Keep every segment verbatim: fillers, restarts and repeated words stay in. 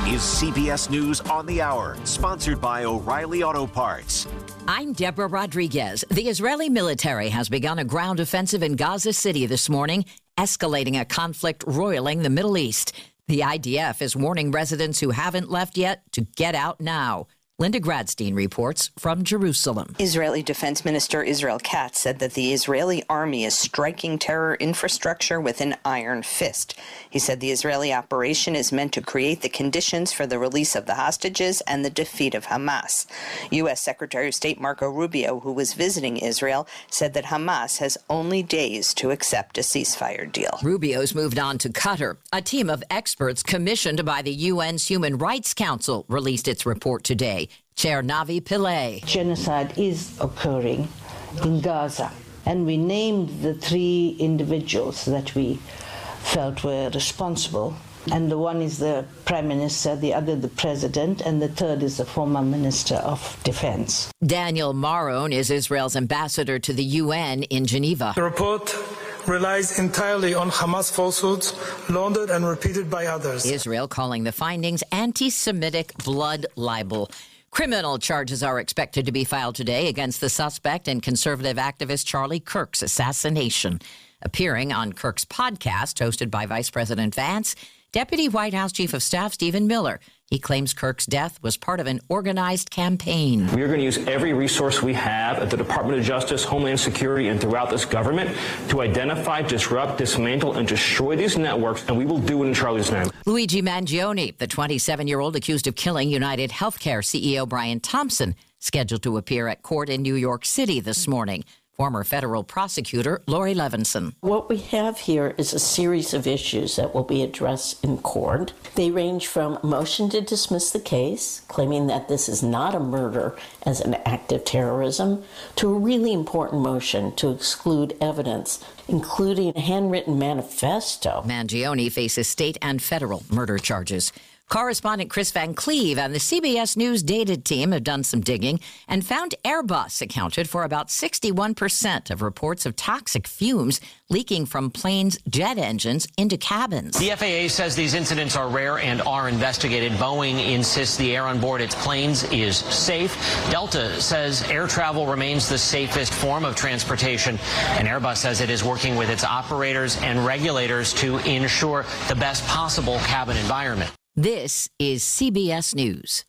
is C B S News on the Hour, sponsored by O'Reilly Auto Parts. I'm Deborah Rodriguez. The Israeli military has begun a ground offensive in Gaza City this morning, escalating a conflict roiling the Middle East. The I D F is warning residents who haven't left yet to get out now. Linda Gradstein reports from Jerusalem. Israeli Defense Minister Israel Katz said that the Israeli army is striking terror infrastructure with an iron fist. He said the Israeli operation is meant to create the conditions for the release of the hostages and the defeat of Hamas. U S Secretary of State Marco Rubio, who was visiting Israel, said that Hamas has only days to accept a ceasefire deal. Rubio's moved on to Qatar. A team of experts commissioned by the U N's Human Rights Council released its report today. Chair Navi Pillay. Genocide is occurring in Gaza, and we named the three individuals that we felt were responsible. And the one is the Prime Minister, the other the President, and the third is the former Minister of Defense. Daniel Marone is Israel's ambassador to the U N in Geneva. The report relies entirely on Hamas falsehoods, laundered and repeated by others. Israel calling the findings anti-Semitic blood libel. Criminal charges are expected to be filed today against the suspect in conservative activist Charlie Kirk's assassination. Appearing on Kirk's podcast, hosted by Vice President Vance, Deputy White House Chief of Staff Stephen Miller. He claims Kirk's death was part of an organized campaign. We are going to use every resource we have at the Department of Justice, Homeland Security, and throughout this government to identify, disrupt, dismantle, and destroy these networks, and we will do it in Charlie's name. Luigi Mangione, the twenty-seven-year-old accused of killing United Healthcare C E O Brian Thompson, scheduled to appear at court in New York City this morning. Former federal prosecutor Lori Levinson. What we have here is a series of issues that will be addressed in court. They range from a motion to dismiss the case, claiming that this is not a murder as an act of terrorism, to a really important motion to exclude evidence, including a handwritten manifesto. Mangione faces state and federal murder charges. Correspondent Chris Van Cleve and the C B S News data team have done some digging and found Airbus accounted for about sixty-one percent of reports of toxic fumes leaking from planes' jet engines into cabins. The F A A says these incidents are rare and are investigated. Boeing insists the air on board its planes is safe. Delta says air travel remains the safest form of transportation. And Airbus says it is working with its operators and regulators to ensure the best possible cabin environment. This is C B S News.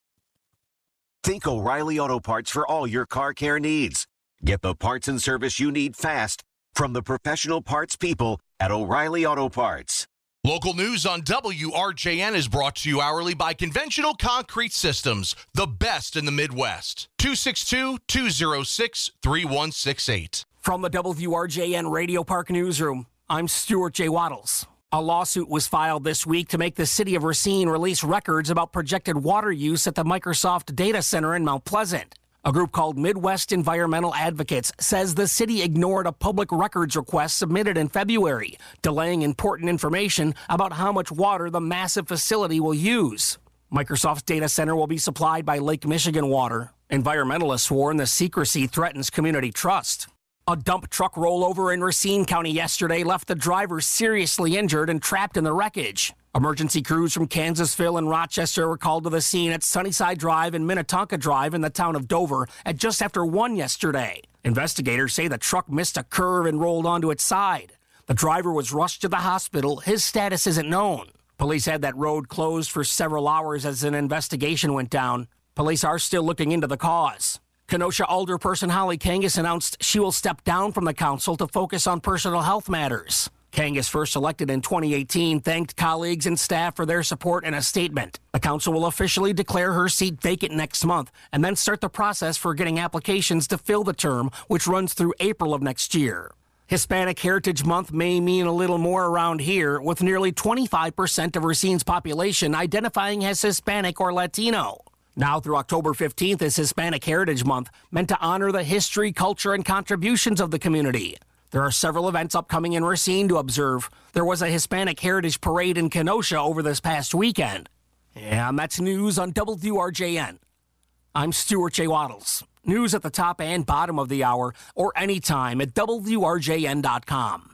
Think O'Reilly Auto Parts for all your car care needs. Get the parts and service you need fast from the professional parts people at O'Reilly Auto Parts. Local news on W R J N is brought to you hourly by Conventional Concrete Systems, the best in the Midwest. two six two, two oh six, three one six eight. From the W R J N Radio Park Newsroom, I'm Stuart J. Waddles. A lawsuit was filed this week to make the city of Racine release records about projected water use at the Microsoft data center in Mount Pleasant. A group called Midwest Environmental Advocates says the city ignored a public records request submitted in February, delaying important information about how much water the massive facility will use. Microsoft's data center will be supplied by Lake Michigan Water. Environmentalists warn the secrecy threatens community trust. A dump truck rollover in Racine County yesterday left the driver seriously injured and trapped in the wreckage. Emergency crews from Kansasville and Rochester were called to the scene at Sunnyside Drive and Minnetonka Drive in the town of Dover at just after one yesterday. Investigators say the truck missed a curve and rolled onto its side. The driver was rushed to the hospital. His status isn't known. Police had that road closed for several hours as an investigation went down. Police are still looking into the cause. Kenosha Alderperson Holly Kangas announced she will step down from the council to focus on personal health matters. Kangas, first elected in twenty eighteen, thanked colleagues and staff for their support in a statement. The council will officially declare her seat vacant next month and then start the process for getting applications to fill the term, which runs through April of next year. Hispanic Heritage Month may mean a little more around here, with nearly twenty-five percent of Racine's population identifying as Hispanic or Latino. Now through October fifteenth is Hispanic Heritage Month, meant to honor the history, culture, and contributions of the community. There are several events upcoming in Racine to observe. There was a Hispanic Heritage Parade in Kenosha over this past weekend. And that's news on W R J N. I'm Stuart J. Waddles. News at the top and bottom of the hour, or anytime at W R J N dot com.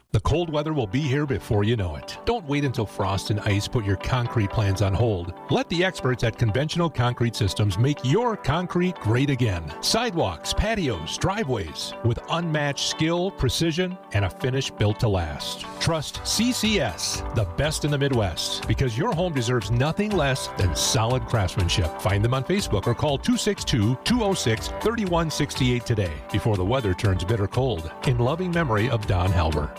The cold weather will be here before you know it. Don't wait until frost and ice put your concrete plans on hold. Let the experts at Conventional Concrete Systems make your concrete great again. Sidewalks, patios, driveways, with unmatched skill, precision, and a finish built to last. Trust C C S, the best in the Midwest, because your home deserves nothing less than solid craftsmanship. Find them on Facebook or call two six two, two oh six, three one six eight today before the weather turns bitter cold. In loving memory of Don Halber.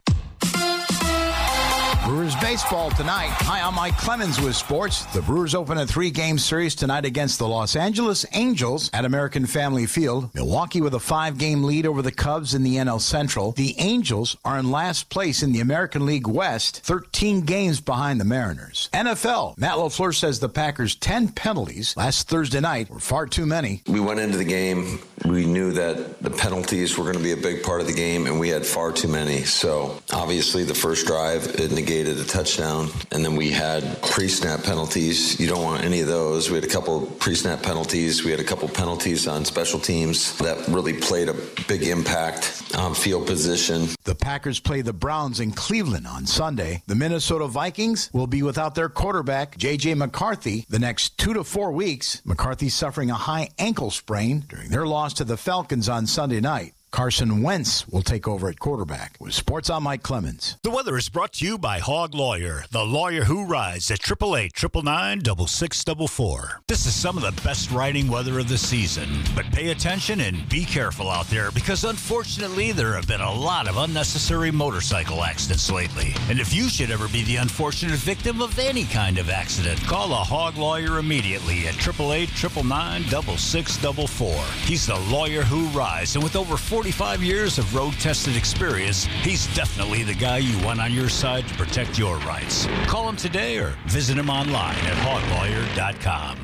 Brewers baseball tonight. Hi, I'm Mike Clemens with sports. The Brewers open a three-game series tonight against the Los Angeles Angels at American Family Field. Milwaukee with a five-game lead over the Cubs in the N L Central. The Angels are in last place in the American League West, thirteen games behind the Mariners. N F L. Matt LaFleur says the Packers' ten penalties last Thursday night were far too many. We went into the game. We knew that the penalties were going to be a big part of the game, and we had far too many. So, obviously, the first drive, it negated a touchdown, and then we had pre-snap penalties. You don't want any of those. We had a couple pre-snap penalties. We had a couple penalties on special teams that really played a big impact on field position. The Packers play the Browns in Cleveland on Sunday. The Minnesota Vikings will be without their quarterback, J J McCarthy, the next two to four weeks. McCarthy suffering a high ankle sprain during their loss to the Falcons on Sunday night. Carson Wentz will take over at quarterback. With Sports, I'm Mike Clemens. The weather is brought to you by Hog Lawyer, the lawyer who rides at eight eight eight, nine nine nine, six six four four. This is some of the best riding weather of the season, but pay attention and be careful out there because unfortunately there have been a lot of unnecessary motorcycle accidents lately. And if you should ever be the unfortunate victim of any kind of accident, call a Hog Lawyer immediately at eight eight eight, nine nine nine, six six four four. He's the lawyer who rides, and with over forty-five years of road-tested experience, he's definitely the guy you want on your side to protect your rights. Call him today or visit him online at hog lawyer dot com.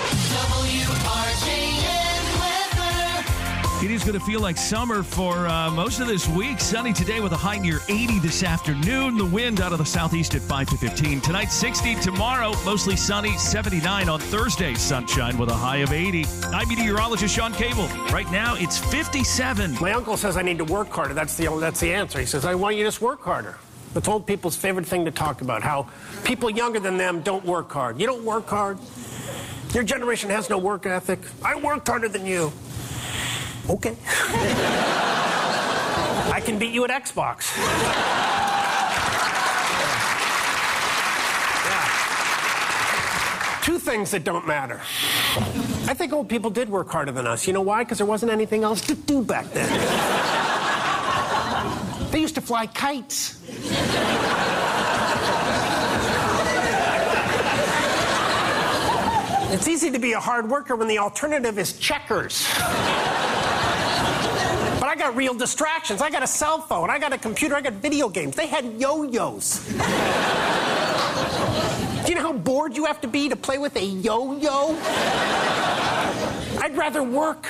W R J N weather. It is going to feel like summer for uh, most of this week. Sunny today with a high near eighty this afternoon. The wind out of the southeast at five to fifteen. Tonight, sixty. Tomorrow, mostly sunny. seventy-nine on Thursday. Sunshine with a high of eighty. I'm meteorologist Sean Cable. Right now, it's fifty-seven. My uncle says I need to work harder. That's the, that's the answer. He says, I want you to just work harder. It's old people's favorite thing to talk about, how people younger than them don't work hard. You don't work hard. Your generation has no work ethic. I worked harder than you. Okay. I can beat you at Xbox. Yeah. Two things that don't matter. I think old people did work harder than us. You know why? Because there wasn't anything else to do back then. They used to fly kites. It's easy to be a hard worker when the alternative is checkers. But I got real distractions. I got a cell phone. I got a computer. I got video games. They had yo-yos. Do you know how bored you have to be to play with a yo-yo? I'd rather work.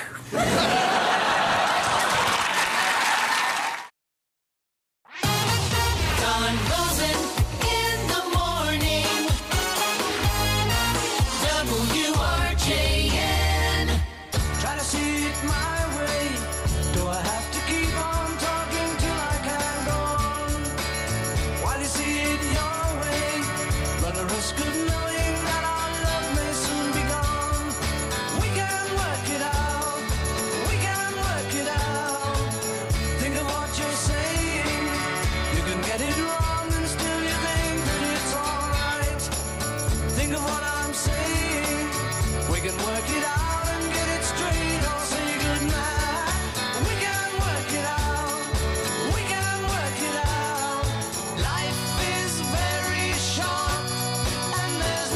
Life is very short, and there's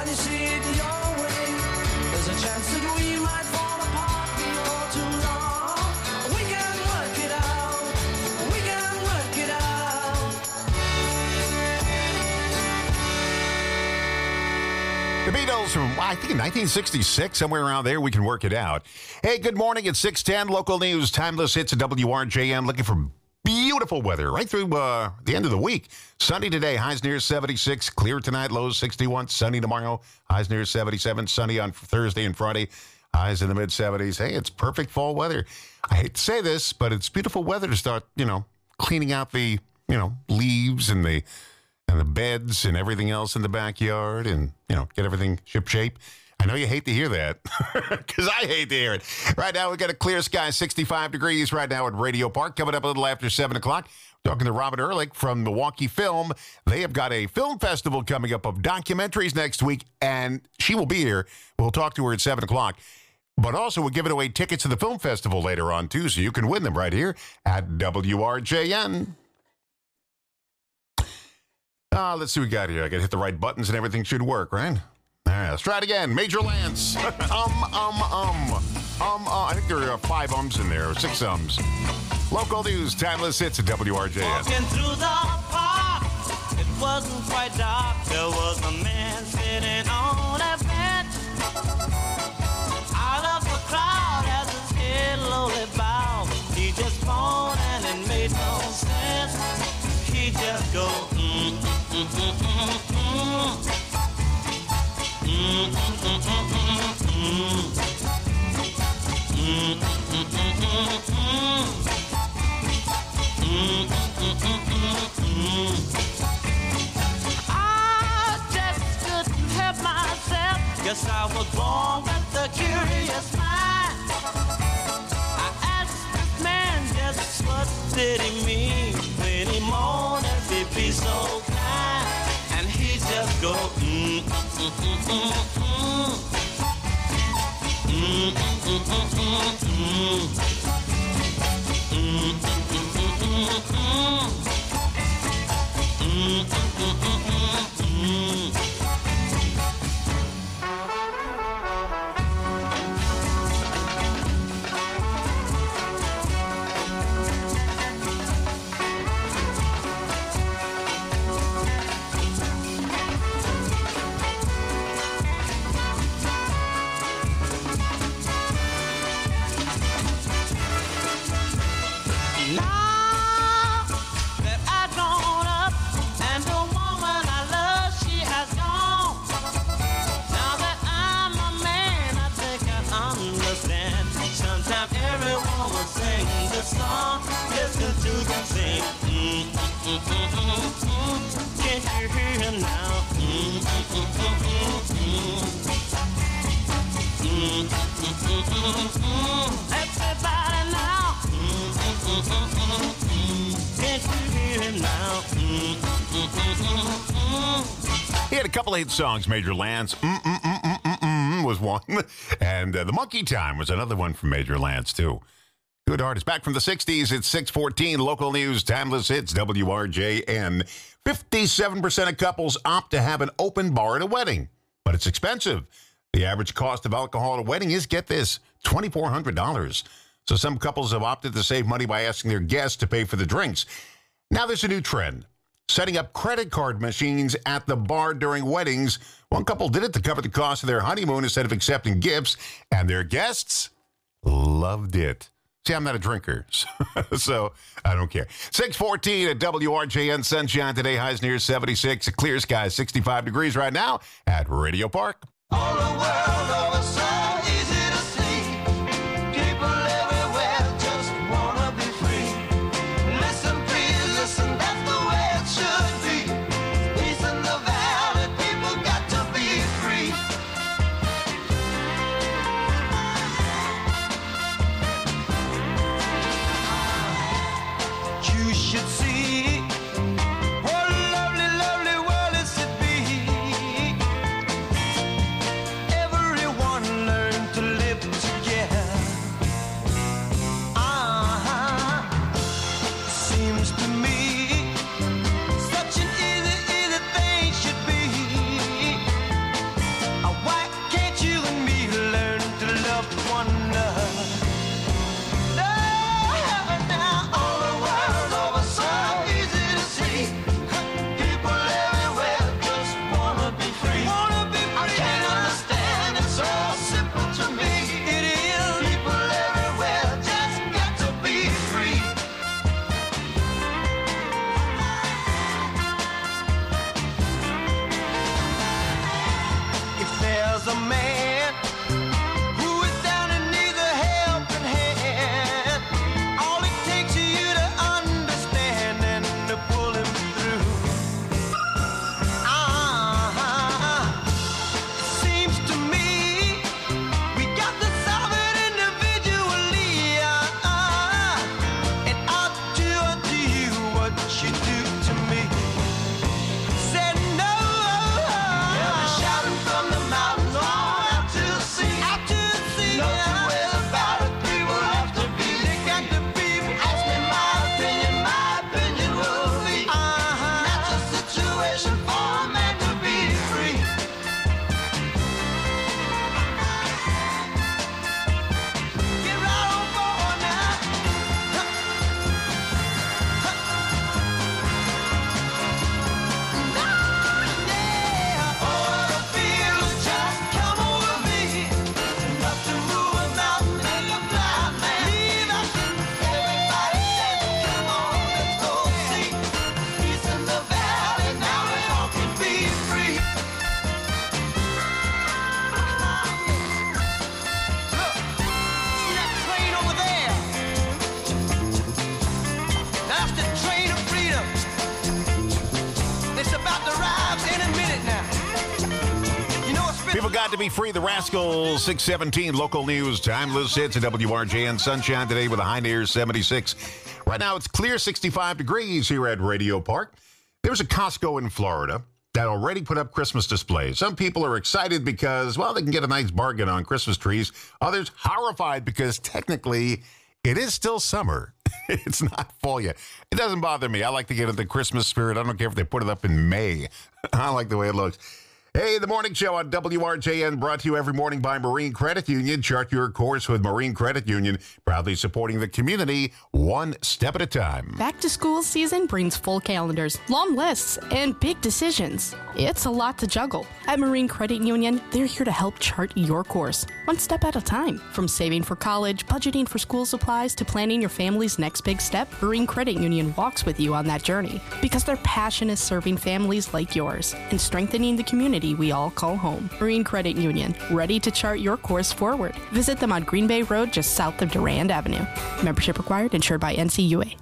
when you see it your way. There's a chance that we might fall apart before too long. We can work it out. We can work it out. The Beatles from, I think, in nineteen sixty-six, somewhere around there. We can work it out. Hey, good morning. It's six ten, local news, timeless hits at W R J M. Looking for beautiful weather right through uh, the end of the week. Sunny today, highs near seventy-six. Clear tonight, lows sixty-one. Sunny tomorrow, highs near seventy-seven. Sunny on Thursday and Friday, highs in the mid-seventies. Hey, it's perfect fall weather. I hate to say this, but it's beautiful weather to start, you know, cleaning out the, you know, leaves and the and the beds and everything else in the backyard and, you know, get everything ship-shape. I know you hate to hear that because I hate to hear it. Right now, we got a clear sky, sixty-five degrees right now at Radio Park. Coming up a little after seven o'clock, talking to Robin Ehrlich from Milwaukee Film. They have got a film festival coming up of documentaries next week, and she will be here. We'll talk to her at seven o'clock. But also, we're giving away tickets to the film festival later on, too, so you can win them right here at W R J N. Uh, let's see what we got here. I got to hit the right buttons and everything should work, right? All right, let's try it again. Major Lance. um, um, um. Um, uh, I think there are five ums in there, or six ums. Local news, timeless hits at W R J N. Walking through the park, it wasn't quite dark. There was a man sitting on a bench. Out of the crowd as his head lowly bowed. He just moaned and it made no sense. He just go, mm, mm, mm, mm, mm, mm. Mm, mm, mm, mm, mm, mm, mm, mm, mm. I just couldn't help myself. Guess I was born with a curious mind. I asked this man just what did he mean when he moaned and he'd be so kind. And he just go, mm, mm, mm, mm, mm. Mm, mm, mm, mm, mm. Mm, mm, mm, mm, mm. Mm, mm, mm, mm, mm. Song, listen to them sing. Mm, mm, mm, mm, mm. Can't you hear him now? Mm, mm, mm, mm, mm. Mm, mm, mm, mm, mm. Everybody now. Mm, mm, mm, mm, mm. Can't you hear him now? Mm, mm, mm, mm, mm. He had a couple hit songs, Major Lance. Mm, mm, mm, mm, mm, mm was one. And uh, The Monkey Time was another one from Major Lance, too. Good artist. Back from the sixties, it's six fourteen. Local news, timeless hits, W R J N. fifty-seven percent of couples opt to have an open bar at a wedding, but it's expensive. The average cost of alcohol at a wedding is, get this, two thousand four hundred dollars. So some couples have opted to save money by asking their guests to pay for the drinks. Now there's a new trend, setting up credit card machines at the bar during weddings. One couple did it to cover the cost of their honeymoon instead of accepting gifts, and their guests loved it. See, I'm not a drinker, so, so I don't care. six fourteen at W R J N. Sunshine today, highs near seventy-six. A clear sky, sixty-five degrees right now at Radio Park. All the world over so easy to see. People everywhere just wanna be free. Listen, please, listen, that's the way it should be. Peace in the valley, people got to be free. You should see what a lovely, lovely world is to be. Everyone learns. was a man who was down and needs a helping hand. All it takes is you to understand and to pull him through. Ah, seems to me we got to solve it individually. Ah, and I'll do unto you what you do to me. Said no. Yeah, we're shouting from the mountains on out to the sea. Out to the sea. No two ways about it. We will have to be. They got to be. Ask me my opinion. My opinion will be. Uh-huh. That's a situation for a man to be free. Get right on board now. Yeah. Oh, the feeling just come over me. Enough to move a mountain, make a blind man. Leave out. Everybody says, come on, let's go see. Peace in the valley, now we all can be free. Look, see that train over there? That's the train of freedom. It's about to arrive any minute now. You know, it's been People got to be free. The Rascals, six seventeen, local news, timeless hits at W R J N. Sunshine today with a high near seventy-six. Right now, it's clear sixty-five degrees here at Radio Park. There's a Costco in Florida that already put up Christmas displays. Some people are excited because, well, they can get a nice bargain on Christmas trees. Others horrified because technically it is still summer. It's not fall yet. It doesn't bother me. I like to get into the Christmas spirit. I don't care if they put it up in May. I like the way it looks. Hey, the morning show on W R J N brought to you every morning by Marine Credit Union. Chart your course with Marine Credit Union, proudly supporting the community one step at a time. Back to school season brings full calendars, long lists, and big decisions. It's a lot to juggle. At Marine Credit Union, they're here to help chart your course, one step at a time. From saving for college, budgeting for school supplies, to planning your family's next big step, Marine Credit Union walks with you on that journey because their passion is serving families like yours and strengthening the community we all call home. Marine Credit Union, ready to chart your course forward. Visit them on Green Bay Road, just south of Durand Avenue. Membership required, insured by N C U A.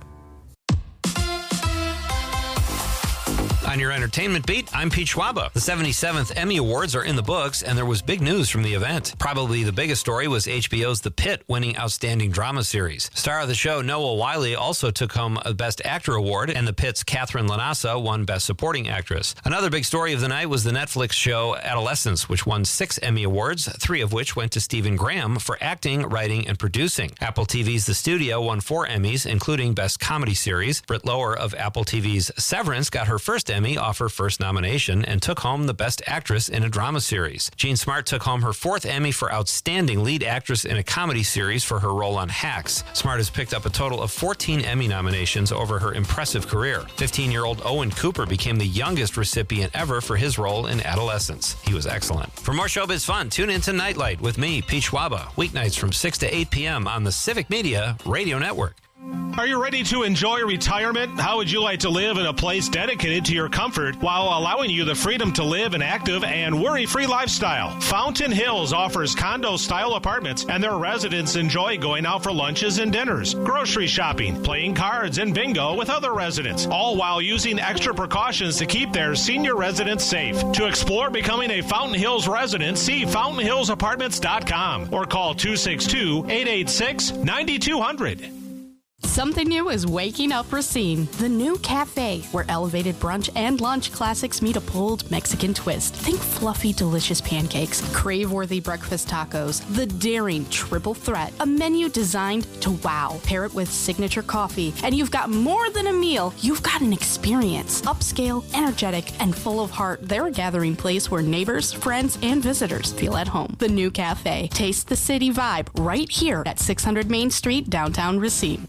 On your entertainment beat, I'm Pete Schwaba. The seventy-seventh Emmy Awards are in the books, and there was big news from the event. Probably the biggest story was H B O's The Pit winning Outstanding Drama Series. Star of the show, Noah Wyle, also took home a Best Actor award, and The Pit's Catherine Lanasa won Best Supporting Actress. Another big story of the night was the Netflix show Adolescence, which won six Emmy Awards, three of which went to Stephen Graham for acting, writing, and producing. Apple T V's The Studio won four Emmys, including Best Comedy Series. Britt Lower of Apple T V's Severance got her first Emmy off her first nomination and took home the Best Actress in a Drama Series. Jean Smart took home her fourth Emmy for Outstanding Lead Actress in a Comedy Series for her role on Hacks. Smart has picked up a total of fourteen Emmy nominations over her impressive career. fifteen-year-old Owen Cooper became the youngest recipient ever for his role in Adolescence. He was excellent. For more showbiz fun, tune in to Nightlight with me, Pete Schwaba, weeknights from six to eight p.m. on the Civic Media Radio Network. Are you ready to enjoy retirement? How would you like to live in a place dedicated to your comfort while allowing you the freedom to live an active and worry-free lifestyle? Fountain Hills offers condo-style apartments, and their residents enjoy going out for lunches and dinners, grocery shopping, playing cards, and bingo with other residents, all while using extra precautions to keep their senior residents safe. To explore becoming a Fountain Hills resident, see fountain hills apartments dot com or call two six two, eight eight six, nine two zero zero. Something new is waking up Racine, the new cafe where elevated brunch and lunch classics meet a bold Mexican twist. Think fluffy, delicious pancakes, crave-worthy breakfast tacos, the daring triple threat, a menu designed to wow. Pair it with signature coffee, and you've got more than a meal. You've got an experience. Upscale, energetic, and full of heart, they're a gathering place where neighbors, friends, and visitors feel at home. The new cafe. Taste the city vibe right here at six hundred Main Street, downtown Racine.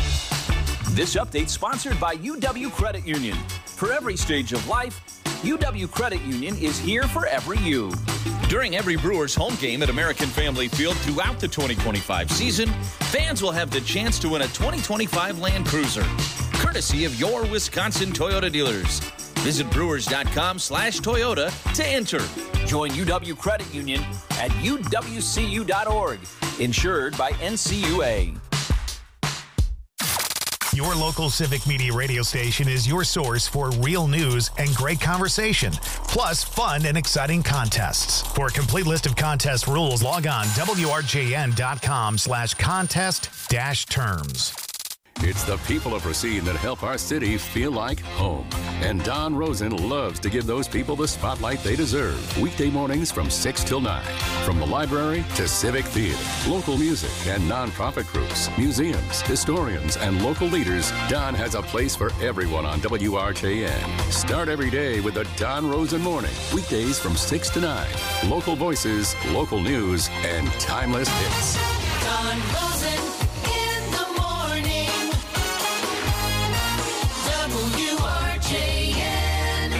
This update sponsored by U W Credit Union. For every stage of life, U W Credit Union is here for every you. During every Brewers home game at American Family Field throughout the twenty twenty-five season, fans will have the chance to win a twenty twenty-five Land Cruiser, courtesy of your Wisconsin Toyota dealers. Visit brewers.com slash Toyota to enter. Join U W Credit Union at U W C U dot org. Insured by N C U A. Your local Civic Media radio station is your source for real news and great conversation, plus fun and exciting contests. For a complete list of contest rules, log on W R J N dot com slash contest dash terms. It's the people of Racine that help our city feel like home. And Don Rosen loves to give those people the spotlight they deserve. Weekday mornings from six till nine. From the library to civic theater, local music and nonprofit groups, museums, historians, and local leaders, Don has a place for everyone on W R J N. Start every day with the Don Rosen Morning. Weekdays from six to nine. Local voices, local news, and timeless hits. Don Rosen. W R J N.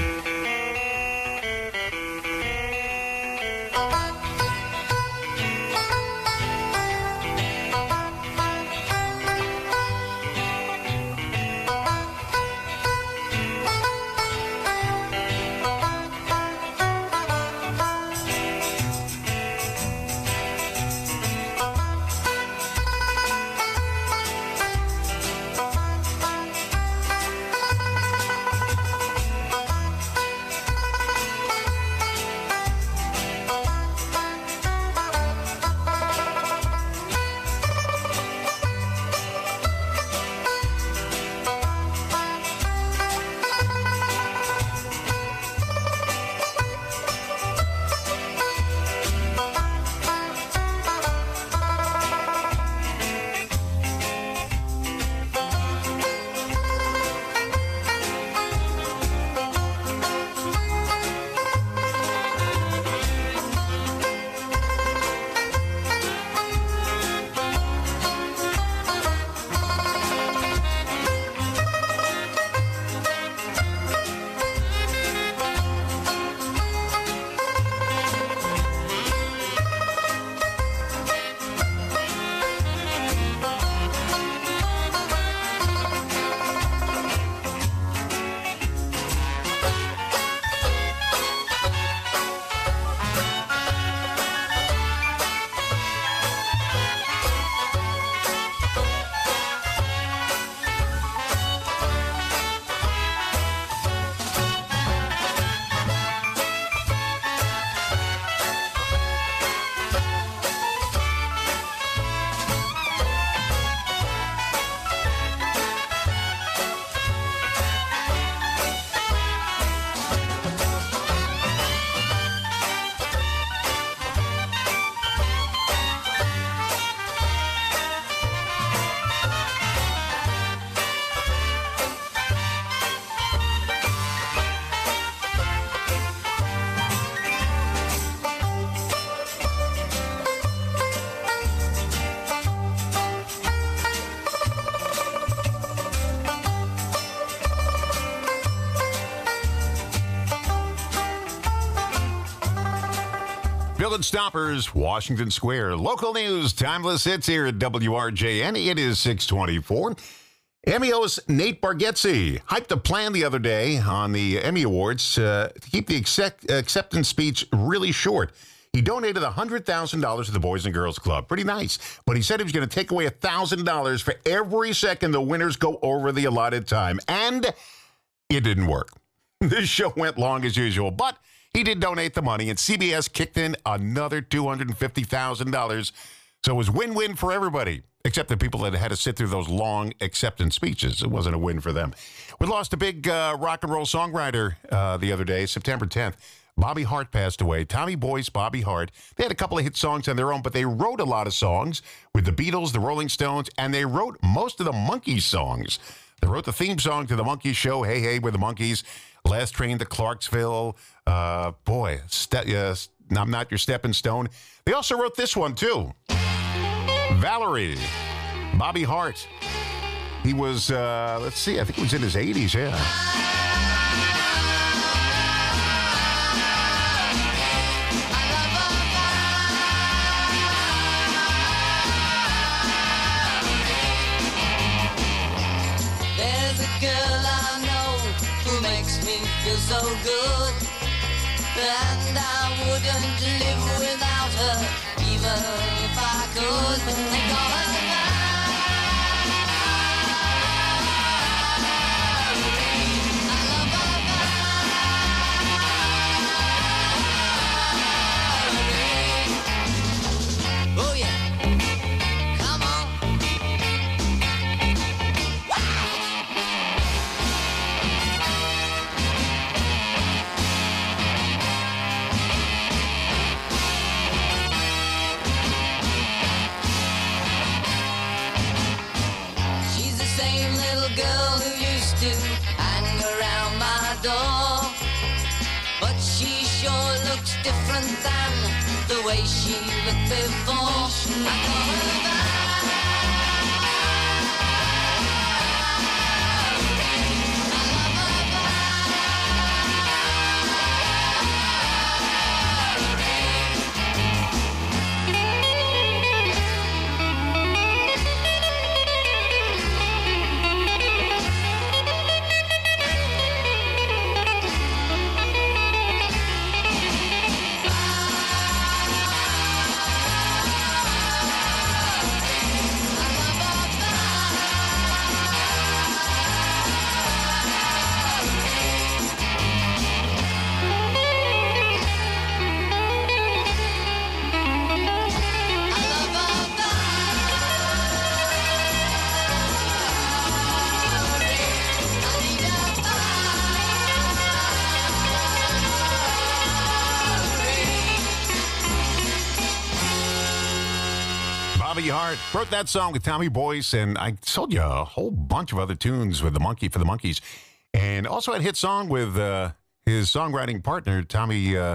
Village Stoppers, Washington Square. Local news, timeless hits here at W R J N. It is six twenty-four. Emmy's Nate Bargatze hyped a plan the other day on the Emmy Awards uh, to keep the accept- acceptance speech really short. He donated one hundred thousand dollars to the Boys and Girls Club. Pretty nice. But he said he was going to take away one thousand dollars for every second the winners go over the allotted time. And it didn't work. This show went long as usual, but he did donate the money, and C B S kicked in another two hundred fifty thousand dollars. So it was win-win for everybody, except the people that had to sit through those long acceptance speeches. It wasn't a win for them. We lost a big uh, rock and roll songwriter uh, the other day, September tenth. Bobby Hart passed away. Tommy Boyce, Bobby Hart. They had a couple of hit songs on their own, but they wrote a lot of songs with the Beatles, the Rolling Stones, and they wrote most of the Monkees songs. They wrote the theme song to the Monkees show, Hey Hey with the Monkees, Last Train to Clarksville. Uh, boy, ste- uh, I'm Not Your Stepping Stone. They also wrote this one, too. Valerie, Bobby Hart. He was, uh, let's see, I think he was in his eighties, yeah. There's a girl I know who makes me feels so good. And I wouldn't live without her, even if I could. They call her oh yeah, come on. She's the same little girl who used to hang around my door, but she sure looks different than the way she looked before. I call her Bobby Hart wrote that song with Tommy Boyce, and I told you a whole bunch of other tunes with the Monkey for the Monkees, and also had a hit song with uh, his songwriting partner Tommy uh,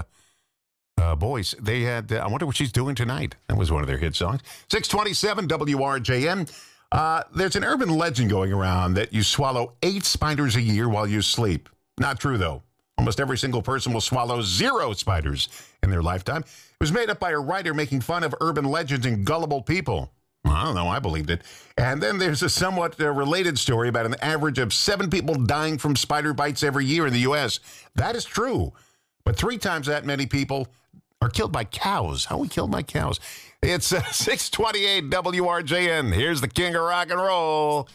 uh, Boyce. They had uh, I Wonder What She's Doing Tonight. That was one of their hit songs. six twenty-seven W R J M. Uh, there's an urban legend going around that you swallow eight spiders a year while you sleep. Not true, though. Almost every single person will swallow zero spiders in their lifetime. It was made up by a writer making fun of urban legends and gullible people. Well, I don't know. I believed it. And then there's a somewhat uh, related story about an average of seven people dying from spider bites every year in the U S. That is true. But three times that many people are killed by cows. How are we killed by cows? It's uh, six twenty-eight W R J N. Here's the king of rock and roll.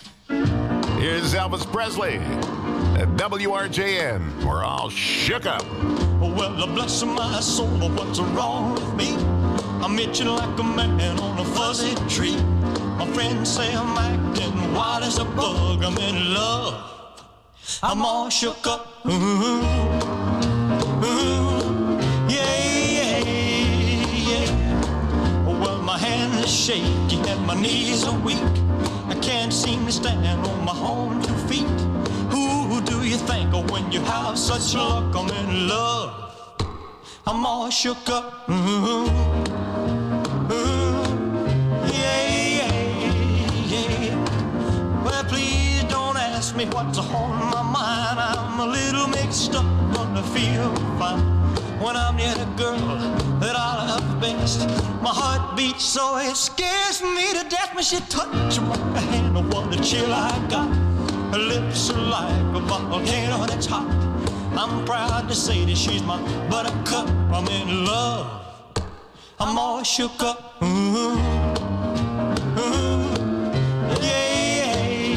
Here's Elvis Presley at W R J N. We're all shook up. Well, bless my soul, what's wrong with me? I'm itching like a man on a fuzzy tree. My friends say I'm acting wild as a bug. I'm in love. I'm all shook up. Ooh, ooh, yeah, yeah, yeah. Well, my hands are shaky and my knees are weak. I can't seem to stand on my own two feet. Who do you think of when you have such luck? I'm in love. I'm all shook up. Ooh, ooh, yeah, yeah, yeah. Well, please don't ask me what's on my mind. I'm a little mixed up, but I feel fine when I'm near the girl that I love best. My heart beats so it scares me to death when she touches my hand. Oh, what a chill I got. Her lips are like a volcano that's hot. I'm proud to say that she's my buttercup. I'm in love. I'm all shook up. Ooh, ooh, yeah,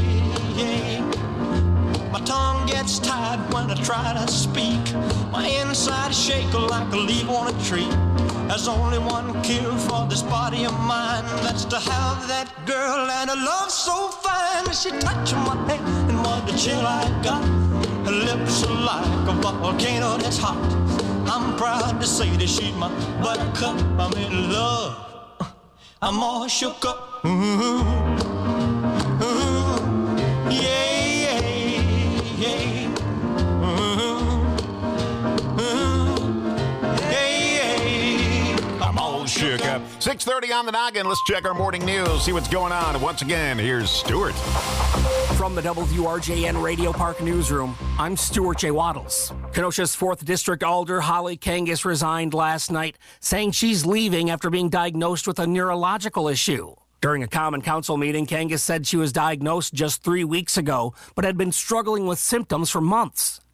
yeah. My tongue gets tied when I try to speak. My inside shake like a leaf on a tree. There's only one cure for this body of mine. That's to have that girl and a love so fine. She touched my hand and what the chill I got. Her lips are like a volcano that's hot. I'm proud to say that she's my buttercup. I'm in love. I'm all shook up. Ooh, ooh, yeah, yeah, yeah. Ooh, ooh, yeah, yeah. I'm all shook up. six thirty on the noggin. Let's check our morning news, see what's going on. And once again, here's Stuart. From the W R J N Radio Park Newsroom, I'm Stuart J. Waddles. Kenosha's fourth District Alder Holly Kangas resigned last night, saying she's leaving after being diagnosed with a neurological issue. During a Common Council meeting, Kangas said she was diagnosed just three weeks ago, but had been struggling with symptoms for months.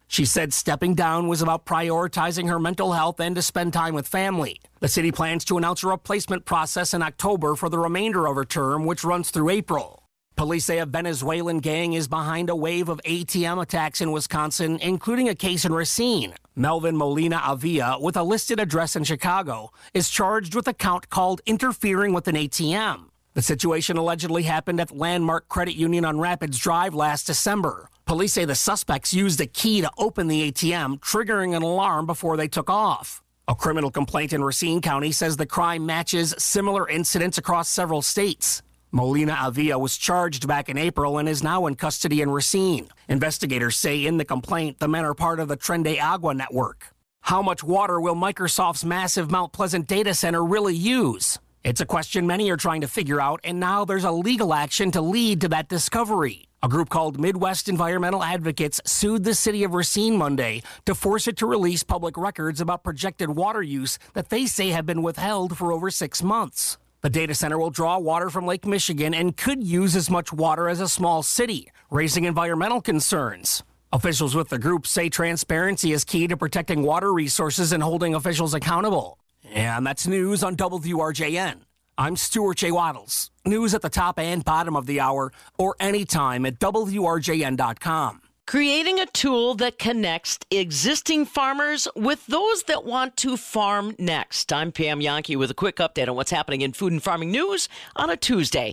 She said stepping down was about prioritizing her mental health and to spend time with family. The city plans to announce a replacement process in October for the remainder of her term, which runs through April. Police say a Venezuelan gang is behind a wave of A T M attacks in Wisconsin, including a case in Racine. Melvin Molina Avila, with a listed address in Chicago, is charged with a count called interfering with an A T M. The situation allegedly happened at Landmark Credit Union on Rapids Drive last December. Police say the suspects used a key to open the A T M, triggering an alarm before they took off. A criminal complaint in Racine County says the crime matches similar incidents across several states. Molina Avila was charged back in April and is now in custody in Racine. Investigators say in the complaint the men are part of the Trende Agua network. How much water will Microsoft's massive Mount Pleasant data center really use? It's a question many are trying to figure out, and now there's a legal action to lead to that discovery. A group called Midwest Environmental Advocates sued the city of Racine Monday to force it to release public records about projected water use that they say have been withheld for over six months. The data center will draw water from Lake Michigan and could use as much water as a small city, raising environmental concerns. Officials with the group say transparency is key to protecting water resources and holding officials accountable. And that's news on W R J N. I'm Stuart J. Waddles. News at the top and bottom of the hour or anytime at W R J N dot com. Creating a tool that connects existing farmers with those that want to farm next. I'm Pam Yonke with a quick update on what's happening in food and farming news on a Tuesday.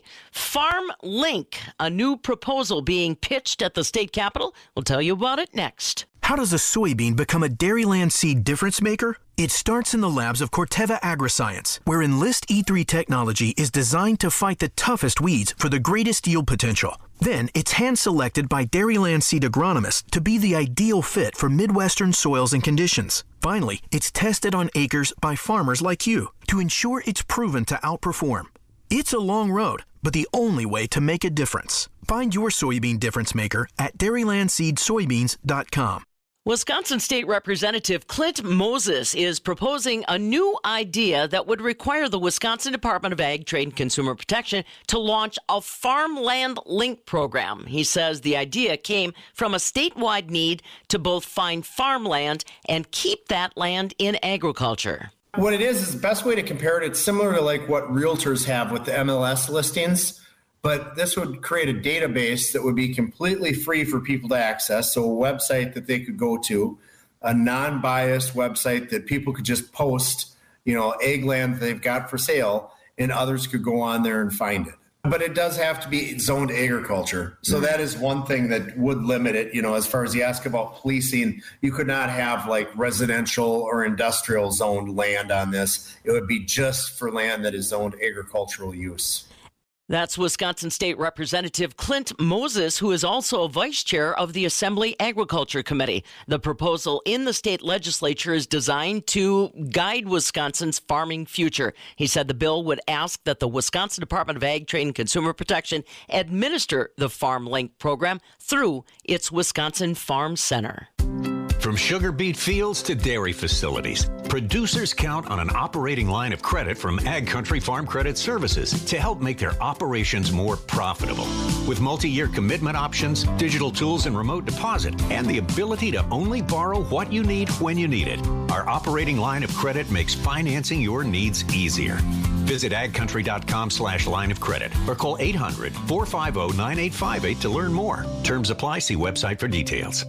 FarmLink, a new proposal being pitched at the state capitol. We'll tell you about it next. How does a soybean become a Dairyland seed difference maker? It starts in the labs of Corteva Agriscience, where Enlist E three technology is designed to fight the toughest weeds for the greatest yield potential. Then it's hand-selected by Dairyland seed agronomists to be the ideal fit for Midwestern soils and conditions. Finally, it's tested on acres by farmers like you to ensure it's proven to outperform. It's a long road, but the only way to make a difference. Find your soybean difference maker at dairyland seed soybeans dot com. Wisconsin State Representative Clint Moses is proposing a new idea that would require the Wisconsin Department of Ag, Trade, and Consumer Protection to launch a farmland link program. He says the idea came from a statewide need to both find farmland and keep that land in agriculture. What it is is the best way to compare it. It's similar to like what realtors have with the M L S listings. But this would create a database that would be completely free for people to access. So a website that they could go to, a non-biased website that people could just post, you know, ag land that they've got for sale, and others could go on there and find it. But it does have to be zoned agriculture. So that is one thing that would limit it. You know, as far as you ask about policing, you could not have like residential or industrial zoned land on this. It would be just for land that is zoned agricultural use. That's Wisconsin State Representative Clint Moses, who is also a vice chair of the Assembly Agriculture Committee. The proposal in the state legislature is designed to guide Wisconsin's farming future. He said the bill would ask that the Wisconsin Department of Ag, Trade, and Consumer Protection administer the FarmLink program through its Wisconsin Farm Center. From sugar beet fields to dairy facilities, producers count on an operating line of credit from Ag Country Farm Credit Services to help make their operations more profitable. With multi-year commitment options, digital tools and remote deposit, and the ability to only borrow what you need when you need it, our operating line of credit makes financing your needs easier. Visit agcountry.com slash line of credit or call eight hundred, four five zero, nine eight five eight to learn more. Terms apply. See website for details.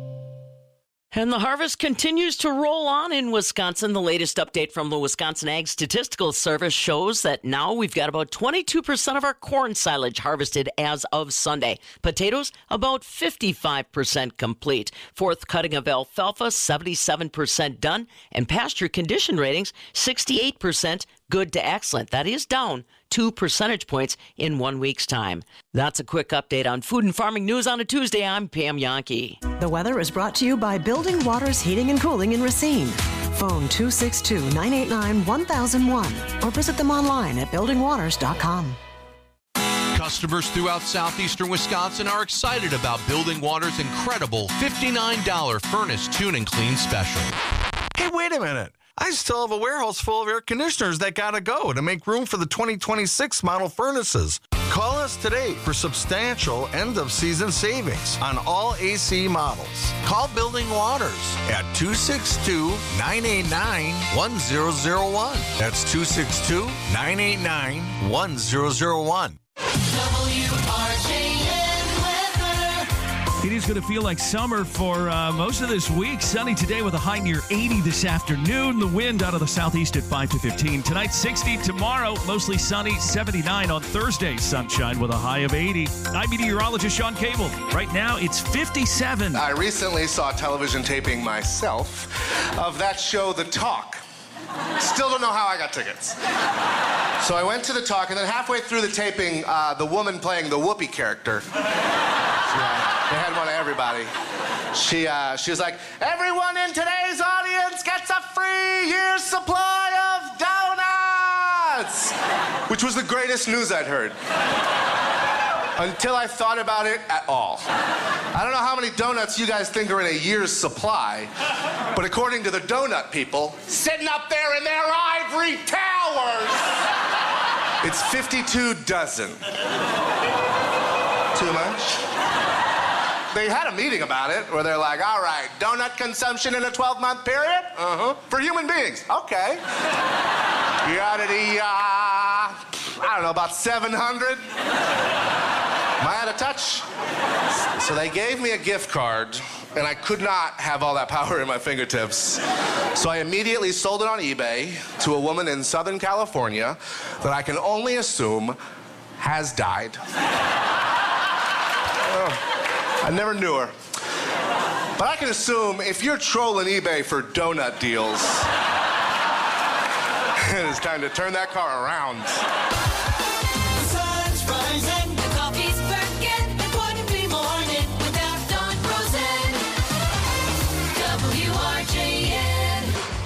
And the harvest continues to roll on in Wisconsin. The latest update from the Wisconsin Ag Statistical Service shows that now we've got about twenty-two percent of our corn silage harvested as of Sunday. Potatoes, about fifty-five percent complete. Fourth cutting of alfalfa, seventy-seven percent done. And pasture condition ratings, sixty-eight percent good to excellent. That is down two percentage points in one week's time. That's a quick update on food and farming news on a Tuesday. I'm Pam Yonke. The weather is brought to you by Building Waters Heating and Cooling in Racine. Phone two six two, nine eight nine, one thousand one or visit them online at building waters dot com. Customers throughout southeastern Wisconsin are excited about Building Water's incredible fifty-nine dollars furnace tune and clean special. Hey, wait a minute. I still have a warehouse full of air conditioners that gotta go to make room for the twenty twenty-six model furnaces. Call us today for substantial end-of-season savings on all A C models. Call Building Waters at two six two, nine eight nine, one zero zero one. That's two six two, nine eight nine, one zero zero one. W R J N weather. It is going to feel like summer for uh, most of this week. Sunny today with a high near eighty this afternoon. The wind out of the southeast at five to fifteen. Tonight, sixty. Tomorrow, mostly sunny, seventy-nine. On Thursday, sunshine with a high of eighty. I'm meteorologist Sean Cable. Right now, it's fifty-seven. I recently saw television taping myself of that show, The Talk. Still don't know how I got tickets. So I went to The Talk, and then halfway through the taping, uh, the woman playing the Whoopi character, she, uh, they had one of everybody. She, uh, she was like, everyone in today's audience gets a free year's supply of donuts! Which was the greatest news I'd heard. Until I thought about it at all. I don't know how many donuts you guys think are in a year's supply, but according to the donut people, sitting up there in their ivory towers, it's fifty-two dozen. Too much? They had a meeting about it where they're like, all right, donut consumption in a twelve-month period? Uh-huh. For human beings. Okay. Yada-dee, uh, I don't know, about seven hundred? Am I out of touch? So they gave me a gift card, and I could not have all that power in my fingertips. So I immediately sold it on eBay to a woman in Southern California that I can only assume has died. Oh, I never knew her. But I can assume if you're trolling eBay for donut deals, it's time to turn that car around. The sun's rising, the coffee's perking. It wouldn't be morning without Dawn Frozen. W R J N.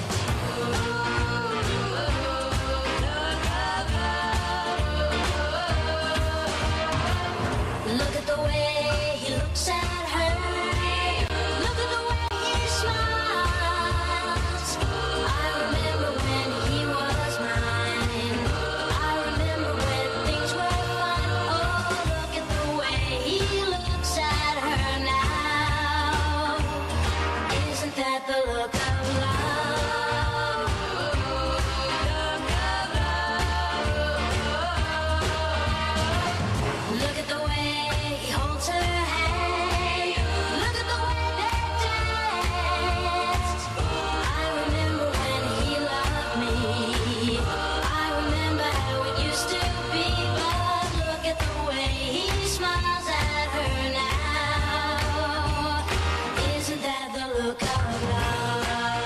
Look at the way he looks at her. Look at the way he smiles. I remember when he was mine. I remember when things were fun. Oh, look at the way he looks at her now. Isn't that the look of love? Look at the way he holds her hand. Look at the way they dance. I remember when he loved me. I remember how it used to be. But look at the way he smiles at her now. Isn't that the look of love?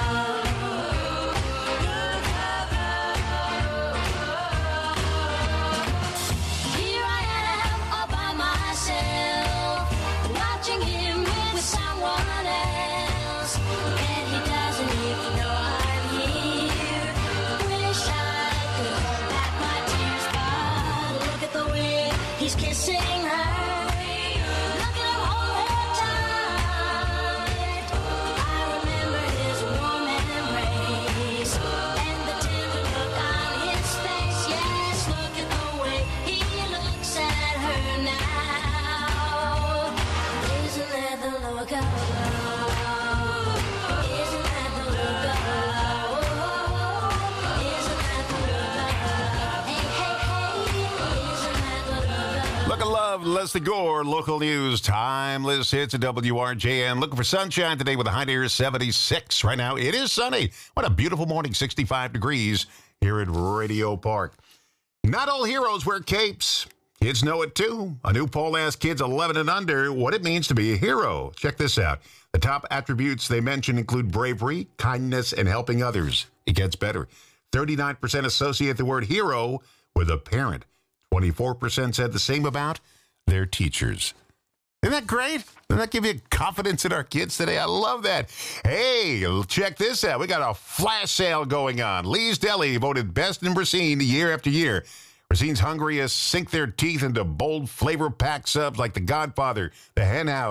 Here I am all by myself, watching him with someone else, and he doesn't even know I'm here. Wish I could hold back my tears, but look at the way he's kissing her. Look at him hold her tight. I remember his warm embrace and the tender look on his face. Yes, look at the way he looks at her now. Isn't that the look of love? Isn't that the look of love? Isn't that the look of love? Hey, hey, hey, isn't that the look of love? Look at love, Leslie Gore, local news, timeless hits at W R J N. Looking for sunshine today with a high near seventy-six. Right now, it is sunny. What a beautiful morning, sixty-five degrees here at Radio Park. Not all heroes wear capes. Kids know it too. A new poll asks kids eleven and under what it means to be a hero. Check this out. The top attributes they mention include bravery, kindness, and helping others. It gets better. thirty-nine percent associate the word hero with a parent. twenty-four percent said the same about their teachers. Isn't that great? Doesn't that give you confidence in our kids today? I love that. Hey, check this out. We got a flash sale going on. Lee's Deli voted best in Racine year after year. Racine's hungriest sink their teeth into bold flavor pack subs like the Godfather, the Hen House,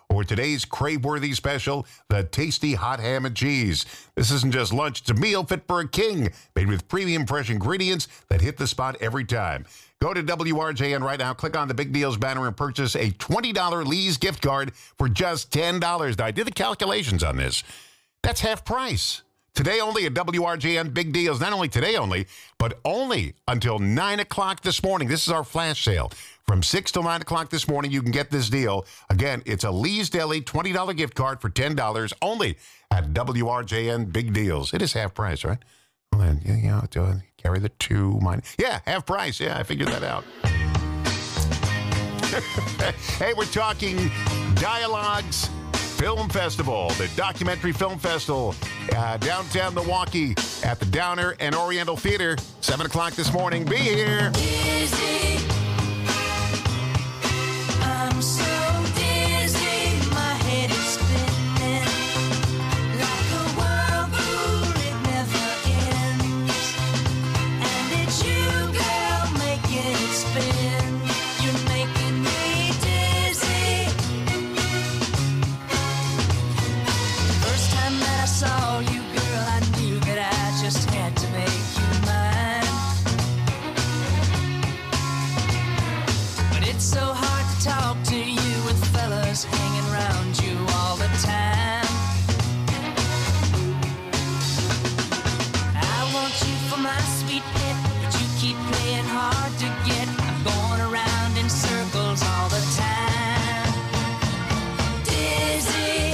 or today's crave-worthy special, the tasty hot ham and cheese. This isn't just lunch, it's a meal fit for a king, made with premium fresh ingredients that hit the spot every time. Go to W R J N right now, click on the Big Deals banner, and purchase a twenty dollars Lee's gift card for just ten dollars. Now, I did the calculations on this. That's half price. Today only at W R J N Big Deals. Not only today only, but only until nine o'clock this morning. This is our flash sale. From six till nine o'clock this morning, you can get this deal. Again, it's a Lee's Deli twenty dollars gift card for ten dollars only at W R J N Big Deals. It is half price, right? Well, then, you know, to, uh, carry the two. Mine. Yeah, half price. Yeah, I figured that out. Hey, we're talking Dialogues Film Festival, the documentary film festival, uh, downtown Milwaukee at the Downer and Oriental Theater, seven o'clock this morning. Be here. Dizzy. I'm so dizzy, my head is spinning like a whirlpool, it never ends. And it's you, girl, making it spin. You're making me dizzy. First time that I saw you, girl, I knew that I just had to make you mine. But it's so hard to talk to you with fellas hanging around you all the time. I want you for my sweet pet, but you keep playing hard to get. I'm going around in circles all the time. Dizzy.